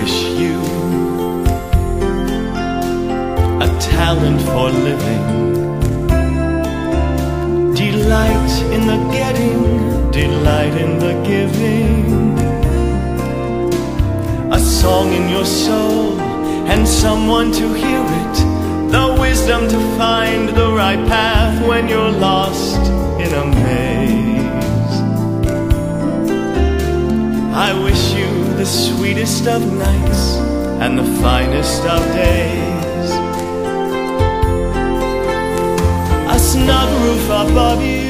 wish you a talent for living, delight in the getting, delight in the giving, a song in your soul and someone to hear it, the wisdom to find the right path when you're lost in a maze. I wish you the sweetest of nights and the finest of days, a snug roof above you,